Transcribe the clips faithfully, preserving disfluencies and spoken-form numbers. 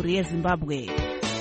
yeMhuri yeZimbabwe.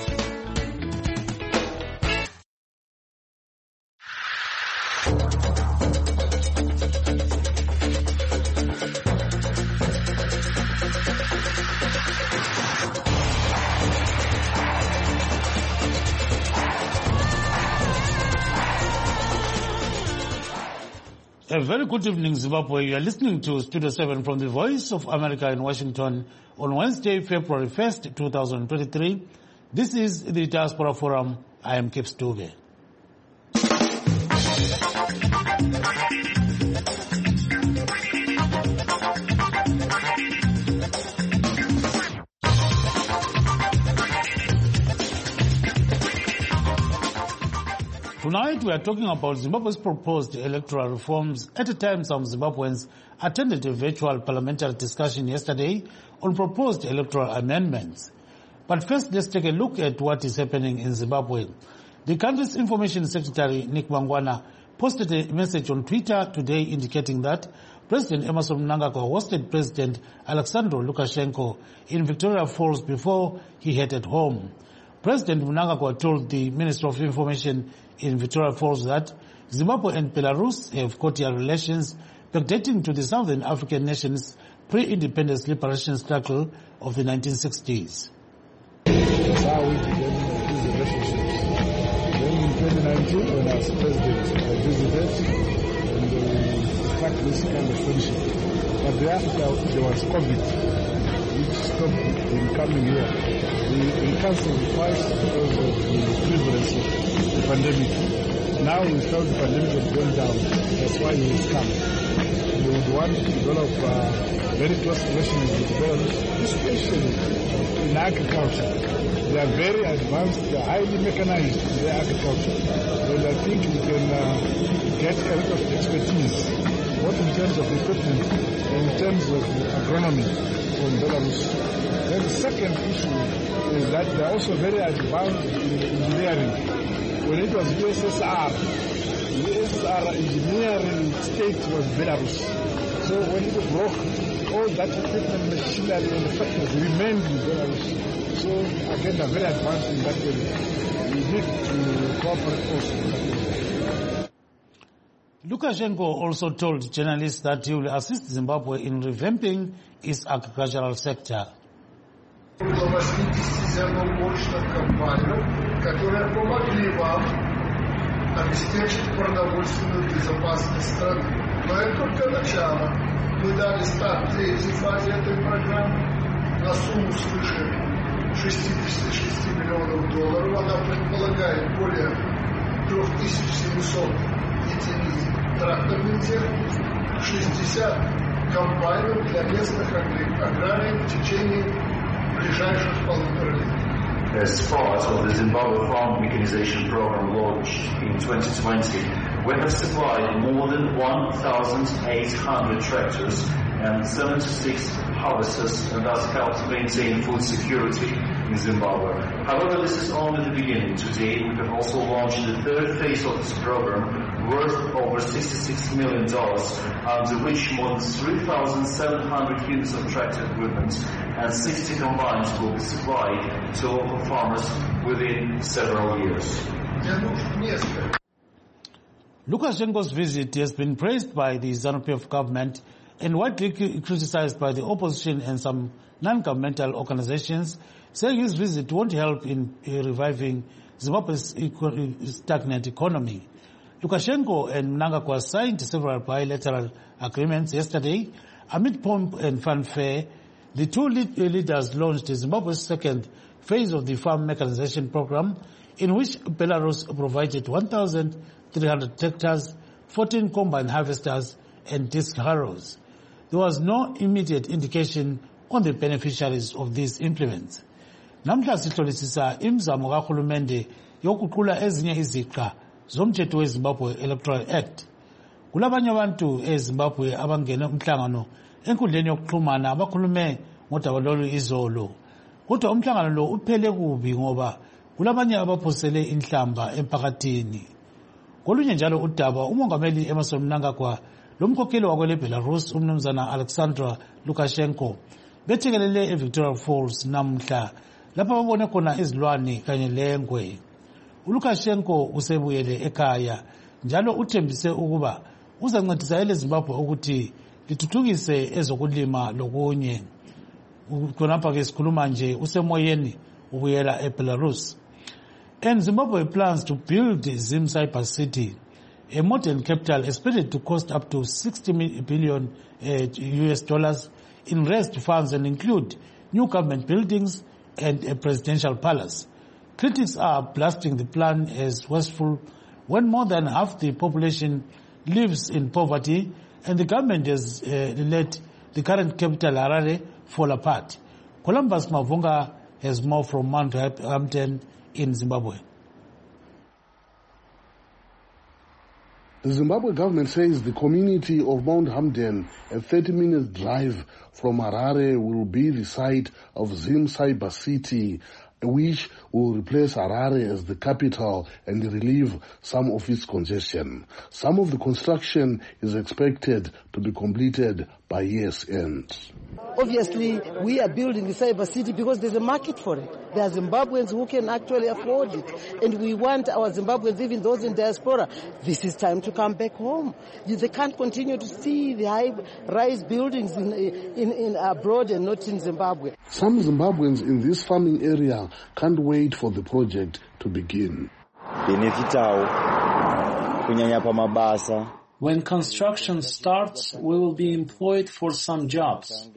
A very good evening, Zimbabwe. You are listening to Studio seven from the Voice of America in Washington on Wednesday, February first, two thousand twenty-three. This is the Diaspora Forum. I am Kip Stuge. Tonight we are talking about Zimbabwe's proposed electoral reforms at a time some Zimbabweans attended a virtual parliamentary discussion yesterday on proposed electoral amendments. But first, let's take a look at what is happening in Zimbabwe. The country's Information Secretary, Nick Mangwana, posted a message on Twitter today indicating that President Emmerson Mnangagwa hosted President Alexander Lukashenko in Victoria Falls before he headed home. President Mnangagwa told the Minister of Information in Victoria Falls that Zimbabwe and Belarus have cordial relations backdating to the Southern African nation's pre-independence liberation struggle of the nineteen sixties. How we began these relationships. Then in twenty nineteen, when I was president, I visited and we struck this kind of friendship. But thereafter, there was COVID, which stopped him coming here. We, we cancelled twice because of the prevalence of the pandemic. Now we felt the pandemic had gone down. That's why he has come. We would want to develop uh, very close relations with Belarus, especially in agriculture. They are very advanced, they are highly mechanized in their agriculture. And I think we can uh, get a lot of expertise, both in terms of equipment and in terms of agronomy from Belarus. Then the second issue is that they are also very advanced in engineering. When it was U S S R, U S S R engineering state was Belarus. So when it broke, all that equipment, machinery and factories remained in Belarus. So again, they are very advanced in that area. We need to cooperate also in that area. Lukashenko also told journalists that he will assist Zimbabwe in revamping its agricultural sector. восьмидесятиземномощных компаниям, которые помогли вам обеспечить продовольственную безопасность страны. Но это только начало. Мы дали старт третьей фазе этой программы на сумму свыше шестьдесят шесть миллионов долларов. Она предполагает более три тысячи семьсот единиц тракторной техники, шестьдесят комбайнов для местных аграриев в течение As part of the Zimbabwe Farm Mechanization Program launched in twenty twenty, we have supplied more than one thousand eight hundred tractors and seventy-six harvesters and thus helped maintain food security in Zimbabwe. However, this is only the beginning. Today, we have also launched the third phase of this program, worth over sixty-six million dollars, under which more than three thousand seven hundred units of tractor equipment and sixty combines will be supplied to local farmers within several years. Lukashenko's visit has been praised by the ZANU-P F government and widely criticized by the opposition and some non-governmental organizations, saying his visit won't help in reviving Zimbabwe's stagnant economy. Lukashenko and Mnangagwa signed several bilateral agreements yesterday. Amid pomp and fanfare, the two leaders launched Zimbabwe's second phase of the farm mechanization program, in which Belarus provided one thousand three hundred tractors, fourteen combine harvesters, and disc harrows. There was no immediate indication on the beneficiaries of these implements. Namhla sihlolisisa imizamo kahulumende yokuqula ezinye iziqa zomthetho weZimbabwe Electoral Act. Kulabanye abantu eZimbabwe abangene umhlangano enkundleni yokuxhumana abakhulume ngodaba lolu izolo. Kodwa umhlangano lo uphele kubi ngoba kulabanye abaphosele inhlamba emphakathini. Kolunye njalo udaba umongameli Emmerson Mnangagwa lomkhokheli wakwele Belarus umnumzana Alexander Lukashenko bethekelele eVictoria Falls namhla lapha babone khona izilwane kanye lengwe. uLukashenko usebuyele ekhaya njalo uthembise ukuba uzancedisa eleZimbabwe ukuthi lithuthukise ezokulima lokunye. Khonapha ke sikhuluma nje usemoyeni ubuyela eBelarus. And Zimbabwe plans to build Zim Cyber City, a modern capital expected to cost up to sixty billion uh, U S dollars in raised funds and include new government buildings and a presidential palace. Critics are blasting the plan as wasteful when more than half the population lives in poverty and the government has uh, let the current capital Harare fall apart. Columbus Mavunga has more from Mount Hampton in Zimbabwe. The Zimbabwe government says the community of Mount Hamden, a thirty minute drive from Harare, will be the site of Zim Cyber City, which will replace Harare as the capital and relieve some of its congestion. Some of the construction is expected to be completed by year's end. Obviously, we are building the cyber city because there's a market for it. There are Zimbabweans who can actually afford it. And we want our Zimbabweans, even those in diaspora, this is time to come back home. They can't continue to see the high-rise buildings in, in, in abroad and not in Zimbabwe. Some Zimbabweans in this farming area can't wait for the project to begin. When construction starts, we will be employed for some jobs.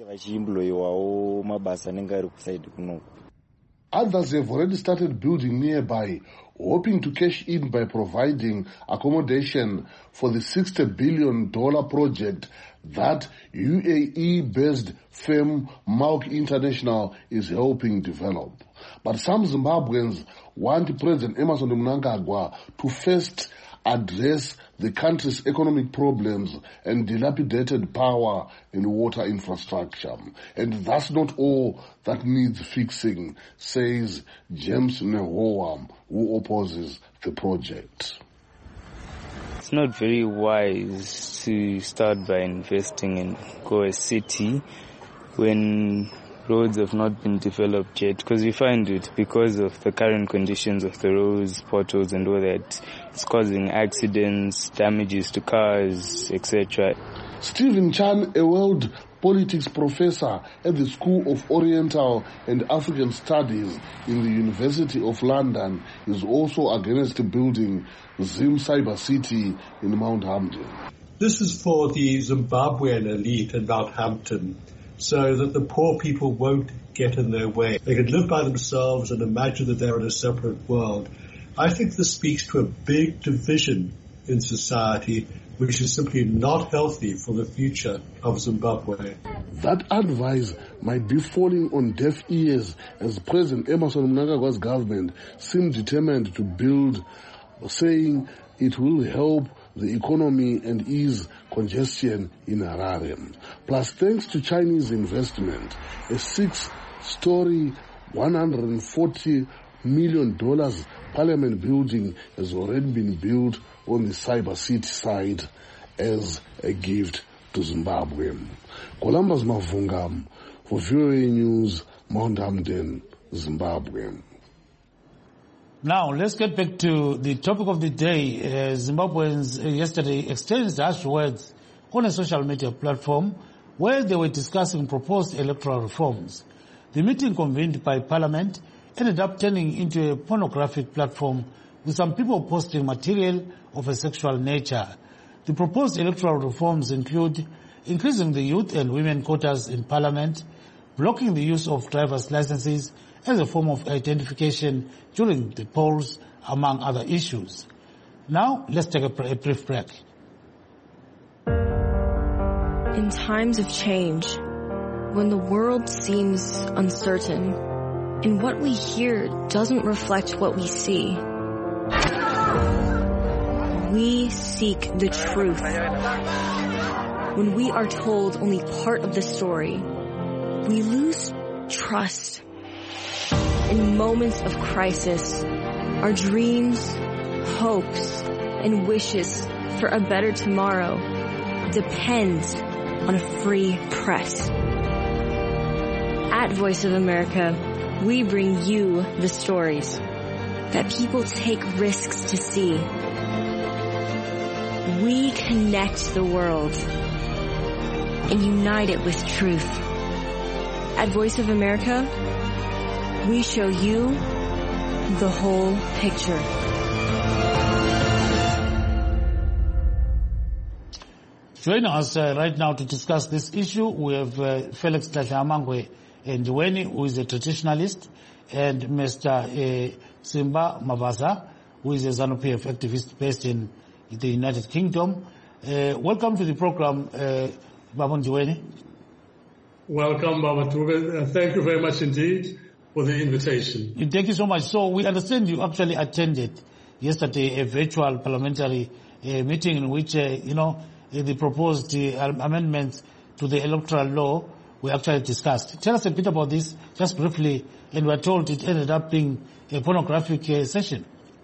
Others have already started building nearby, hoping to cash in by providing accommodation for the sixty billion dollars project that U A E-based firm Mauk International is helping develop. But some Zimbabweans want President Emmerson Mnangagwa to first address the country's economic problems and dilapidated power and water infrastructure. And that's not all that needs fixing, says James Nehoam, who opposes the project. It's not very wise to start by investing in Goa City when roads have not been developed yet, because we find it because of the current conditions of the roads, potholes and all that, it's causing accidents, damages to cars, et cetera. Stephen Chan, a world politics professor at the School of Oriental and African Studies in the University of London, is also against building Zim Cyber City in Mount Hampton. This is for the Zimbabwean elite in Mount Hampton, so that the poor people won't get in their way. They can live by themselves and imagine that they're in a separate world. I think this speaks to a big division in society, which is simply not healthy for the future of Zimbabwe. That advice might be falling on deaf ears as President Emmerson Mnangagwa's government seems determined to build, saying it will help the economy and ease congestion in Harare. Plus, thanks to Chinese investment, a six-story, one hundred forty million dollars parliament building has already been built on the Cyber City side as a gift to Zimbabwe. Columbus Mavunga for V O A News, Mount Hampden, Zimbabwe. Now, let's get back to the topic of the day. Uh, Zimbabweans uh, yesterday exchanged harsh words on a social media platform where they were discussing proposed electoral reforms. The meeting, convened by Parliament, ended up turning into a pornographic platform with some people posting material of a sexual nature. The proposed electoral reforms include increasing the youth and women quotas in Parliament, blocking the use of driver's licenses as a form of identification during the polls, among other issues. Now, let's take a, a brief break. In times of change, when the world seems uncertain, and what we hear doesn't reflect what we see, we seek the truth. When we are told only part of the story, we lose trust. In moments of crisis, our dreams, hopes, and wishes for a better tomorrow depend on a free press. At Voice of America, we bring you the stories that people take risks to see. We connect the world and unite it with truth. At Voice of America, we show you the whole picture. Joining us uh, right now to discuss this issue, we have uh, Felix Tlahamangwe Ndiweni, who is a traditionalist, and Mister Uh, Simba Mavaza, who is a ZANU-P F activist based in the United Kingdom. Uh, welcome to the program, uh, Baba Ndiweni. Welcome, Baba Tube. Uh, thank you very much indeed for the invitation. Thank you so much. So we understand you actually attended yesterday a virtual parliamentary uh, meeting in which, uh, you know, uh, the proposed uh, amendments to the electoral law were actually discussed. Tell us a bit about this, just briefly, and we're told it ended up being a pornographic uh, session.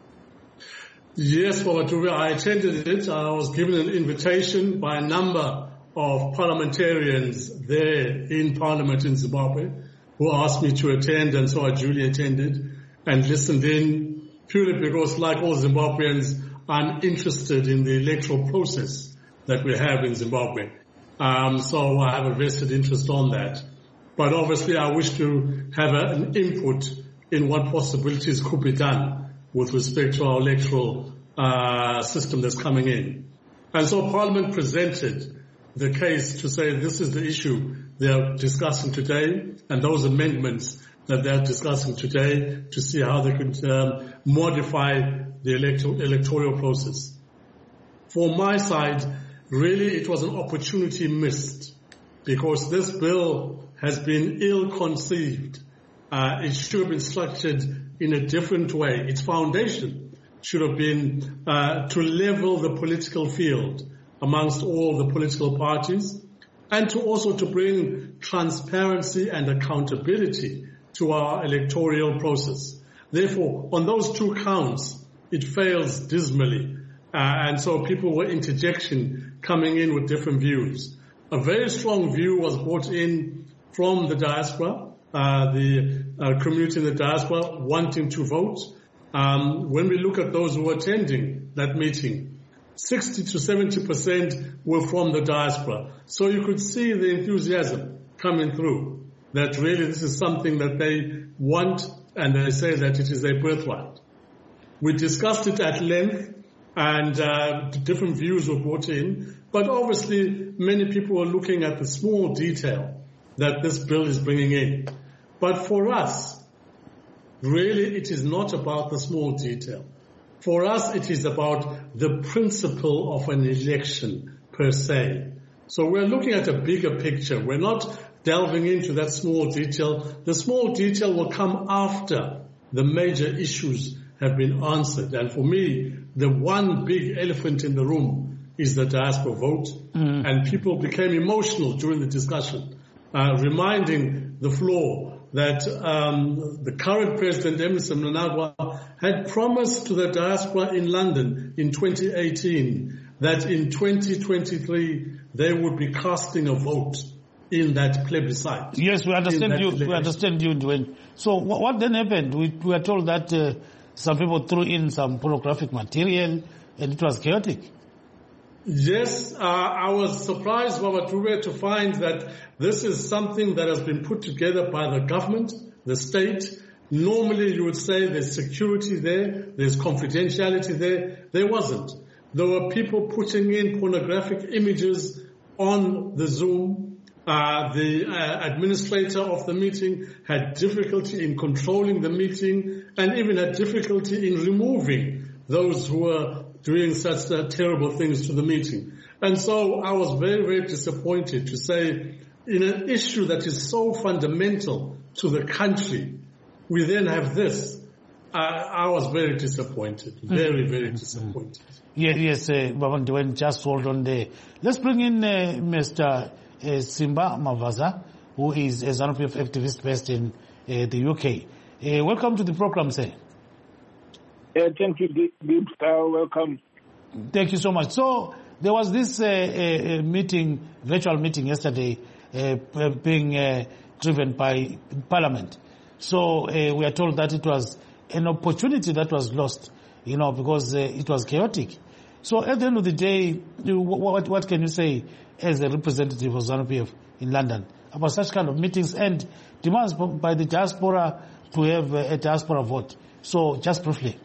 Yes, Baba Tube, I attended it. I was given an invitation by a number of parliamentarians there in Parliament in Zimbabwe who asked me to attend, and so I duly attended and listened in, purely because, like all Zimbabweans, I'm interested in the electoral process that we have in Zimbabwe. Um, so I have a vested interest on that. But obviously I wish to have a, an input in what possibilities could be done with respect to our electoral uh, system that's coming in. And so Parliament presented the case to say this is the issue they are discussing today, and those amendments that they are discussing today to see how they could um, modify the electoral, electoral process. For my side, really it was an opportunity missed, because this bill has been ill-conceived. Uh, it should have been structured in a different way. Its foundation should have been uh, to level the political field amongst all the political parties, and to also to bring transparency and accountability to our electoral process. Therefore, on those two counts, it fails dismally. Uh, and so people were interjection coming in with different views. A very strong view was brought in from the diaspora, uh, the uh, community in the diaspora wanting to vote. Um, when we look at those who were attending that meeting, sixty to seventy percent were from the diaspora. So you could see the enthusiasm coming through, that really this is something that they want, and they say that it is their birthright. We discussed it at length, and uh, different views were brought in, but obviously many people are looking at the small detail that this bill is bringing in. But for us, really it is not about the small detail. For us, it is about the principle of an election per se. So we're looking at a bigger picture. We're not delving into that small detail. The small detail will come after the major issues have been answered. And for me, the one big elephant in the room is the diaspora vote. Mm. And people became emotional during the discussion, uh, reminding the floor that um, the current President Emmerson Mnangagwa had promised to the diaspora in London in twenty eighteen that in twenty twenty-three they would be casting a vote in that plebiscite. Yes, we understand you. Election. We understand you, Dwayne. So what, what then happened? We, we were told that uh, some people threw in some pornographic material, and it was chaotic. Yes, uh, I was surprised, Baba Tube, to find that this is something that has been put together by the government, the state. Normally you would say there's security there, there's confidentiality there. There wasn't. There were people putting in pornographic images on the Zoom. Uh, the uh, administrator of the meeting had difficulty in controlling the meeting, and even had difficulty in removing those who were doing such uh, terrible things to the meeting. And so I was very, very disappointed to say, in an issue that is so fundamental to the country, we then have this. I, I was very disappointed, very, very disappointed. Yes, yes, uh, Baba Ndiweni, just hold on there. Let's bring in uh, Mister Uh, Simba Mavaza, who is a ZANU-P F activist based in uh, the U K. Uh, welcome to the program, sir. Uh, thank you, Gibbs. Uh, welcome. Thank you so much. So there was this uh, uh, meeting, virtual meeting yesterday, uh, being uh, driven by Parliament. So uh, we are told that it was an opportunity that was lost, you know, because uh, it was chaotic. So at the end of the day, you, what, what can you say as a representative of ZANU P F in London about such kind of meetings and demands by the diaspora to have a diaspora vote? So just briefly.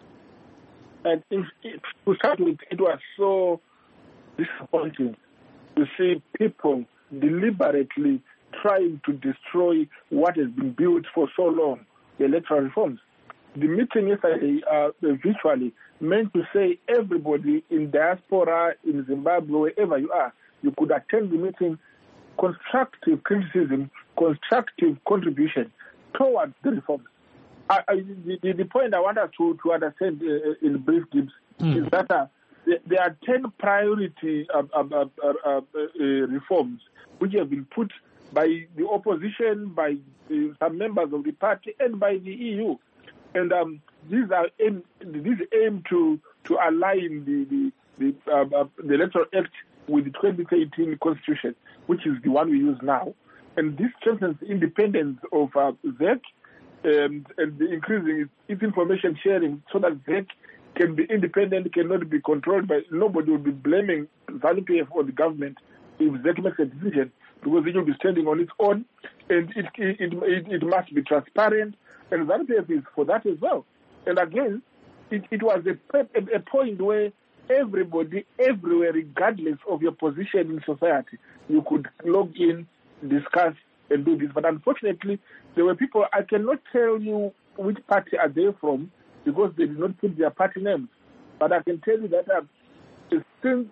And if, if, to start with, it was so disappointing to see people deliberately trying to destroy what has been built for so long, the electoral reforms. The meeting yesterday, uh, virtually, meant to say everybody in diaspora, in Zimbabwe, wherever you are, you could attend the meeting, constructive criticism, constructive contribution towards the reforms. I, I, the, the point I want us to, to understand uh, in brief, Gibbs, mm. is that uh, there are ten priority uh, uh, uh, uh, uh, reforms which have been put by the opposition, by uh, some members of the party, and by the E U. And um, these are aim, these aim to to align the the the, uh, uh, the Electoral Act with the twenty eighteen Constitution, which is the one we use now. And this strengthens the independence of uh, Z E C and, and the increasing its, its information sharing so that Z E C can be independent, cannot be controlled by, nobody will be blaming ZANU P F or the government if Z E C makes a decision, because it will be standing on its own, and it it, it, it must be transparent, and ZANU P F is for that as well. And again, it, it was a, a, a point where everybody, everywhere, regardless of your position in society, you could log in, discuss, and do this. But unfortunately, there were people, I cannot tell you which party are they from, because they did not put their party names. But I can tell you that uh, since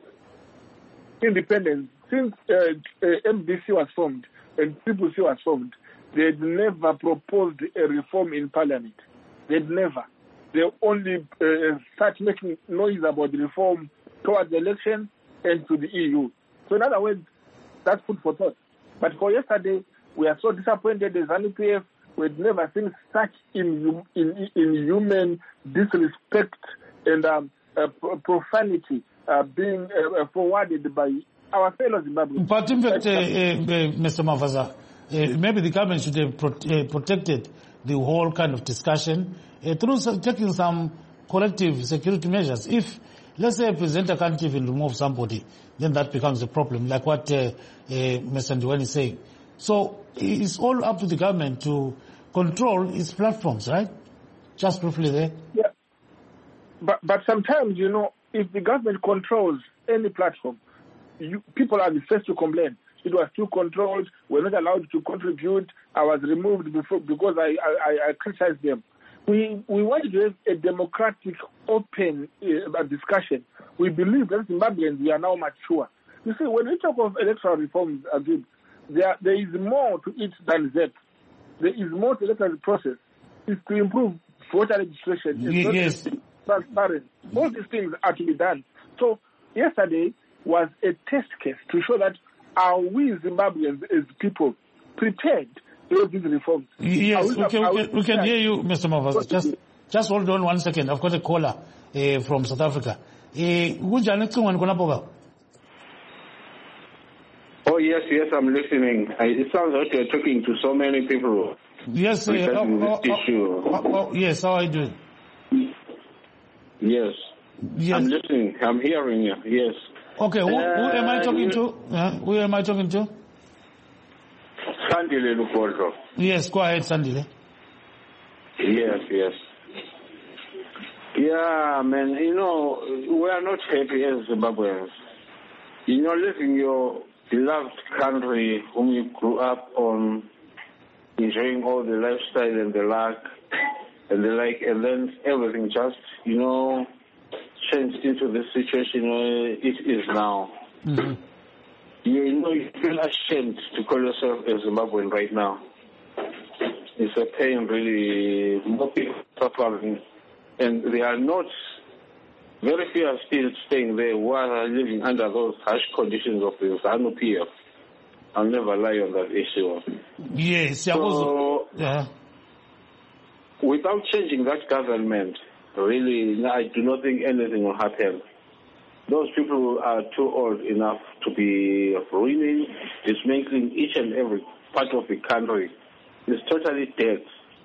independence, since uh, uh, M D C was formed and Triple C was formed, they had never proposed a reform in Parliament. They had never. They only uh, start making noise about the reform towards the election and to the E U. So in other words, that's food for thought. But for yesterday, we are so disappointed as ZANU P F. We had never seen such in, in, inhuman disrespect and um, uh, profanity uh, being uh, forwarded by our fellow Zimbabweans. But in fact, uh, uh, Mister Mavaza, uh, maybe the government should have pro uh, protected the whole kind of discussion uh, through taking some corrective security measures. If, let's say, a presenter can't even remove somebody, then that becomes a problem, like what uh, uh, Mister Ndiweni is saying. So it's all up to the government to control its platforms, right? Just briefly there. Yeah. But but sometimes, you know, if the government controls any platform, you, people are the first to complain. It was too controlled. We're not allowed to contribute. I was removed before because I I, I criticized them. We we want to have a democratic, open uh, discussion. We believe that Zimbabweans, we are now mature. You see, when we talk of electoral reforms, again, there there is more to it than that. There is more to the electoral process. It's to improve voter registration. It's yes. not transparent. All these things are to be done. So yesterday was a test case to show that are we Zimbabweans as people prepared to do these reforms? Yes, we, we, can, we, can, we can hear you, Mister Mavaza. Just, just hold on one second. I've got a caller uh, from South Africa. Uh, Oh, yes, yes, I'm listening. I, it sounds like you're talking to so many people. Yes, uh, regarding oh, this oh, issue. Oh, oh, yes, how are you doing? Yes. Yes. I'm listening. I'm hearing you. Yes. Okay, who, who uh, am I talking to? Uh, who am I talking to? Sandile Lukodro. Yes, go ahead, Sandile. Yes, yes. Yeah, man, you know, we are not happy as Zimbabweans. You know, living your beloved country whom you grew up on, enjoying all the lifestyle and the like, and the like, and then everything just, you know, changed into the situation where it is now. Mm-hmm. You know, you feel ashamed to call yourself a Zimbabwean right now. It's a pain, really. More people suffering, and they are not. Very few are still staying there who are living under those harsh conditions of the ZANU P F. I'll never lie on that issue. Yes, so, yeah. Without changing that government, really, I do not think anything will happen. Those people are too old enough to be ruining, dismantling each and every part of the country. It's totally dead.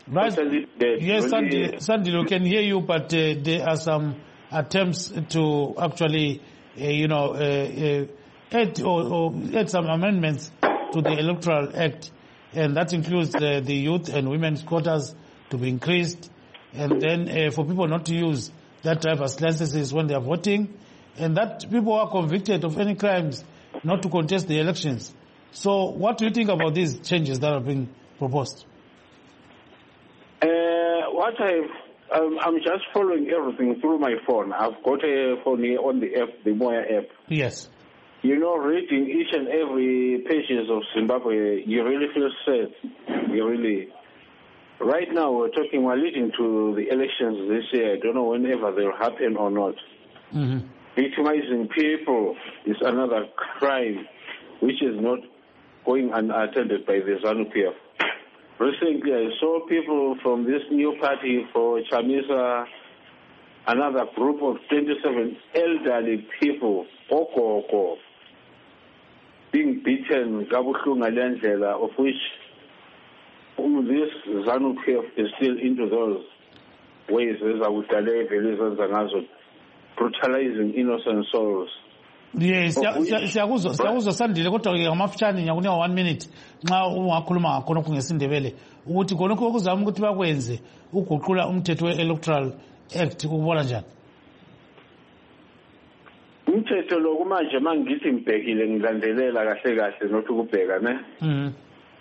Right. totally dead. Yes, Really, Sandy, we can hear you, but uh, there are some attempts to actually, uh, you know, uh, uh, add or, or add some amendments to the Electoral Act, and that includes uh, the youth and women's quotas to be increased, and then uh, for people not to use that driver's licenses when they are voting, and that people who are convicted of any crimes not to contest the elections. So what do you think about these changes that are being proposed? Uh, what I've, um, I'm just following everything through my phone. I've got a phone here on the app, the Moya app. Yes. You know, reading each and every pages of Zimbabwe, you really feel sad. You really. Right now, we're talking, we're leading to the elections this year. I don't know whenever they'll happen or not. Mm-hmm. Victimizing people is another crime which is not going unattended by the ZANU P F. Recently, I saw people from this new party for Chamisa, another group of twenty-seven elderly people, Okoko, being beaten, of which this ZANU P F is still into those ways, brutalizing innocent souls. Yes, siyakuzwa siyakuzwa Sandile kodwa ke ngamafutshane nyakunika one minute nxa ungakhuluma ngakhona ngesindebele ukuthi khonokho okuzama ukuthi bakwenze uguqula umthetho we-Electoral Act ukubona njani? Umthetho lo kumanje mangithi ngibhekile ngilandelela kahle kahle nothi ukubheka ne Mhm.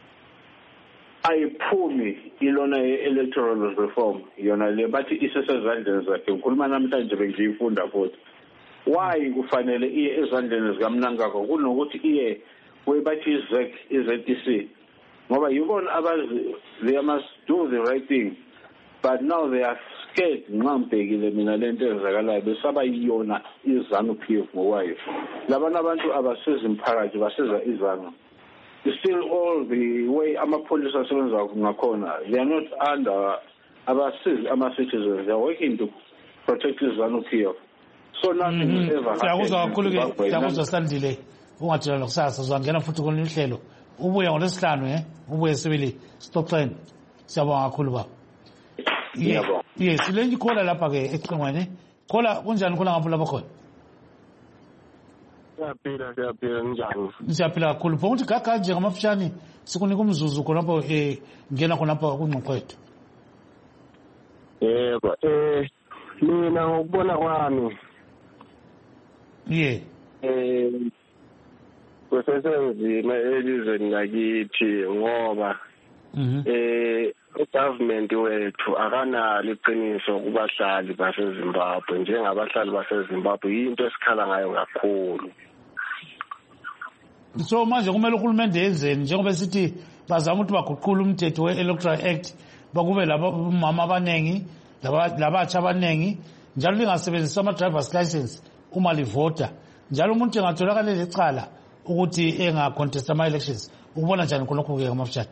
ayiphumi ilona ye-electoral reform yona le bathi isesezandleni zakhe ngikhuluma namhlanje bengiyifunda futhi. Why kufanele iye ezandleni zikaMnangagwa kunokuthi iye webathi izek i-Z E C ngoba yibona abazi they must do the right thing, but now they are scared nxa ngibhekile mina lento ezakalayo besaba yiyona iZANU P F ngokwayo. Labana abantu abasiza imphakathi basiza iZANU. Still all the way amapolisa asebenza ngakhona, they are not under abasiza ama-citizens, they are working to protect iZANU P F. So nothing mm-hmm. will ever happen. Siyakuzwa kakhulu ke siyakuzwa Sandile ungathela lokusasa uzangena futhi kule hlelo ubuye ngolesihlanu eh ubuye sibili Stockton siyabonga kakhulu baba. Yebo. Yes, lenye ikhola lapha ke ecingweni. Khola kunjani khona ngapha lapha khona? Siyaphila siyaphila njani? Siyaphila kakhulu. Phela ukuthi gaga nje ngamafutshane sikunika umzuzu khona lapho eh ngena khona lapha kungqoqethu. Yebo eh mina ngokubona kwami yeah eh kusesenzima elizweni lakithi ngoba eh ugovernment wethu akanalo iqiniso kubahlali baseZimbabwe njengabahlali baseZimbabwe into esikhala ngayo kakhulu. So manje kumele uhulumende yenzeni njengoba sithi bazama ukuthi baguqule umthetho we-Electoral Act bakube laba mama abanengi labatsha abanengi njalo lingasebenzisa ama-driver's license uma livota njalo umuntu engatholakala lecala ukuthi engacontesta ama-elections ukubona njani khonokho-ke ngamafutshane?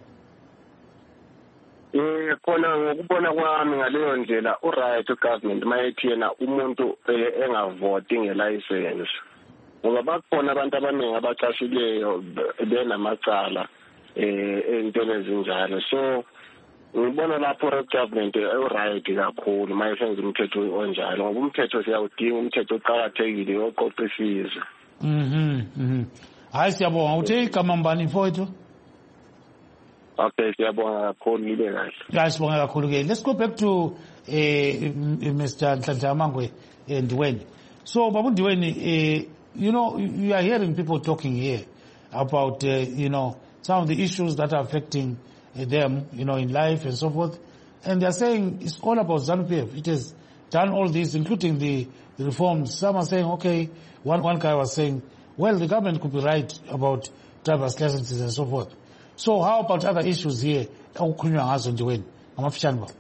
Eh khona ngokubona kwami ngaleyo ndlela uright ugovernment mayethi yena umuntu engavoti ngelicense ngoba bakhona abantu abaningi abacashileyo benamacala eh entweni ezinjalo. So ngibona lapho government uright kakhulu mayesenza umthetho onjalo ngoba umthetho siyawudinga umthetho oqhakathekile oqoqisizwe. Mhm mhm hayi siyabonga uthi igama mbani mfowethu? Okay, siyabonga kakhulu nibe kahle. Yeah, siyabonga kakhulu ke. Let's go back to eh Mister Nhlanhla Mangwe and Ndiweni. So Babu Ndiweni, eh you know you are hearing people talking here about uh, you know some of the issues that are affecting uh, them, you know, in life and so forth, and they are saying it's all about ZANU P F. It has done all this, including the, the reforms. Some are saying, okay, one one guy was saying, well, the government could be right about driver's licenses and so forth. So how about other issues here? Okukhulunywa ngazo nje ngamafutshane ba.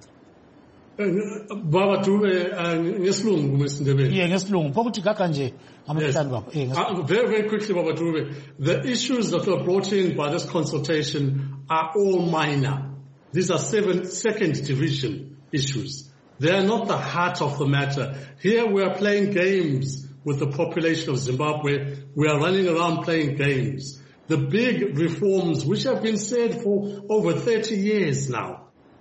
Baba Dube ngesilungu mesindebele. Yeah, ngesilungu. Phokuthi gaga nje ngamafutshane baba. Uh, very very quickly Baba Dube, the issues that were brought in by this consultation are all minor. These are seven second division issues. They are not the heart of the matter. Here we are playing games with the population of Zimbabwe. We are running around playing games. The big reforms which have been said for over thirty years now,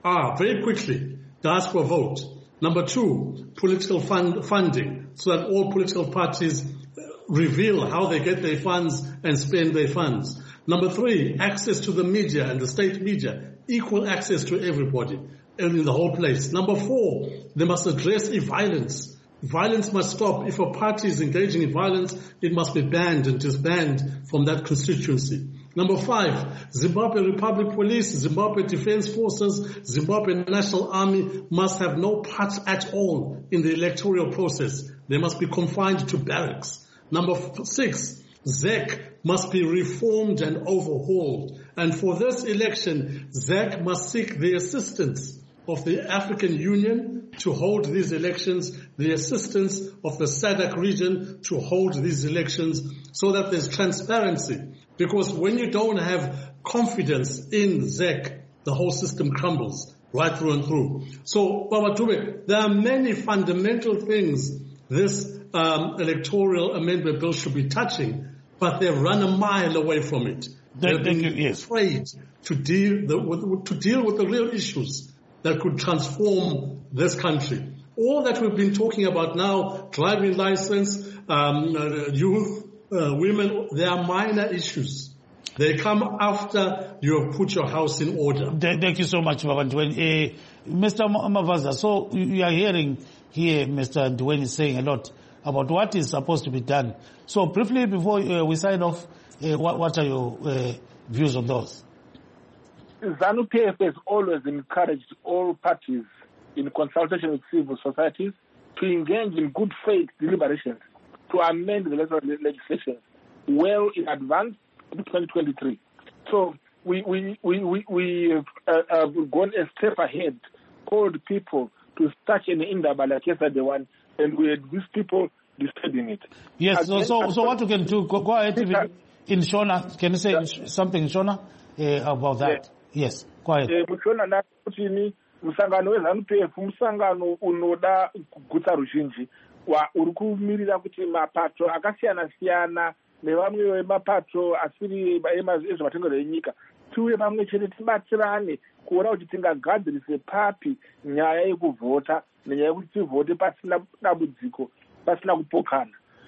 are very quickly diaspora vote. Number two, political fund funding, so that all political parties reveal how they get their funds and spend their funds. Number three, access to the media and the state media, equal access to everybody in the whole place. Number four, they must address violence. Violence must stop. If a party is engaging in violence, it must be banned and disbanded from that constituency. Number five, Zimbabwe Republic Police, Zimbabwe Defense Forces, Zimbabwe National Army must have no part at all in the electoral process. They must be confined to barracks. Number six, Z E C must be reformed and overhauled. And for this election, Z E C must seek the assistance of the African Union to hold these elections, the assistance of the S A D C region to hold these elections, so that there's transparency. Because when you don't have confidence in Z E C, the whole system crumbles right through and through. So, Baba Dube, there are many fundamental things this um, electoral amendment bill should be touching, but they run a mile away from it. They're being yes. afraid to deal, the, with, to deal with the real issues that could transform this country. All that we've been talking about now, driving license, um, uh, youth, uh, women, they are minor issues. They come after you have put your house in order. Thank you so much, Baba Ndweni. Uh, Mister Mavaza, so you are hearing here Mister Ndweni saying a lot about what is supposed to be done. So briefly, before uh, we sign off, uh, what, what are your uh, views on those? ZANU-P F has always encouraged all parties in consultation with civil societies to engage in good faith deliberations to amend the legislation well in advance of twenty twenty-three. So we we we we, we have uh, uh, gone a step ahead, called people to start an indaba like yesterday one, and we had these people disturbing it. Yes. So so, so what you can do? Go, go ahead. Even in Shona, can you say yeah. something in Shona uh, about that? Yeah. Yes, go ahead. Mushona na kuti musangano weZANU-P F musangano unoda kugutsa ruzhinji wa uri kumirira kuti mapato akasiyana siyana nevamwe vemapato asiri ezvematengero enyika tiuye pamwe chete tibatsirane kuona kuti tingagadzirise papi nyaya yekuvhota nenyaya yekuti tivhote pasina dambudziko pasina kupokana.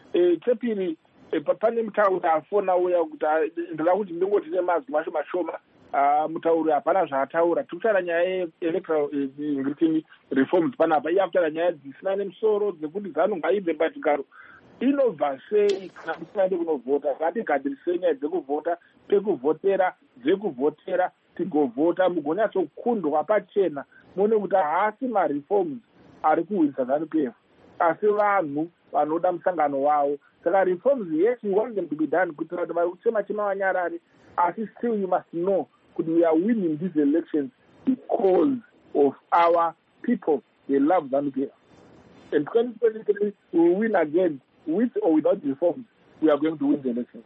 Chepiri pane mutauri afona uya kuti ndoda kuti ndingoti nemazwi macho mashoma. Uh, mutauri hapana zvaataura tiri kutaura nyaya electoral ngritini reforms panapa iye akutaura nyaya dzisina nemusoro dzekuti ZANU ngaibve patigaro inobva sei kana musinaende kunovhota ngatigadzirisei nyaya dzekuvhota pekuvhotera dzekuvhotera tigovhota mugonyatsoukundwa pachena muone kuti haasi mareforms ari kuwirisa ZANU-P F asi vanhu vanoda musangano wavo saka reforms yes we want them to be done kuitira kuti vari kutsema chema vanyarari asi still you must know that we are winning these elections because of our people. They love ZANU-P F. And twenty twenty-three, we will win again. With or without reforms, we are going to win the election.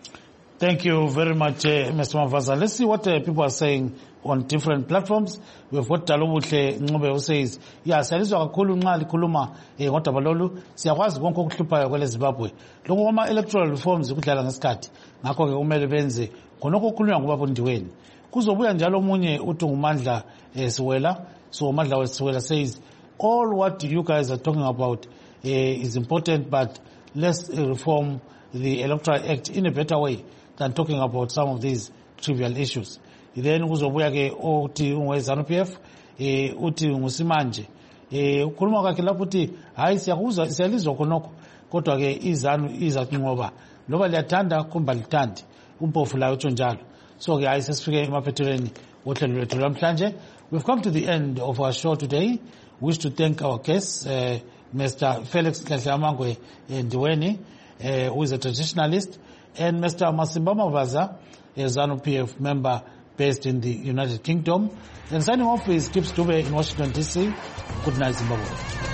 Thank you very much, uh, Mister Mavaza. Let's see what uh, people are saying on different platforms. We've got Talobutle Ngobe who says, yes, siyalizwa kakhulu nxa likhuluma ngodaba lolu siyakwazi konke okuhluphayo kwele Zimbabwe. Lokho kwama electoral reforms kudlala ngesikhathi. Ngakho ke kumele benze khonokho okukhulunywa ngubaba Ndweni. Kuzobuya njalo omunye uthi ngumandla Siwela. So Mandla Siwela says, all what you guys are talking about uh, is important, but let's uh, reform the Electoral Act in a better way than talking about some of these trivial issues. Then kuzobuya ke uthi unwe-ZANU-P F eh uthi ngusimanje eh ukhuluma kwakhe lapho uthi hayi siyakuza siyalizwa khonokho kodwa ke iZANU izakunqoba loba liyathanda kumba lithandi umpofu la utsho njalo. So ke hayi sesifike emaphethelweni wohlelo lwethu namhlanje. We've come to the end of our show today. Wish to thank our guests, uh, Mister Felix Kahlamangwe Ndweni, uh, who is a traditionalist, and Mister Masimba Mavaza, a ZANU-P F member based in the United Kingdom. And signing off is Tips Dube in Washington, D C. Good night, Zimbabwe.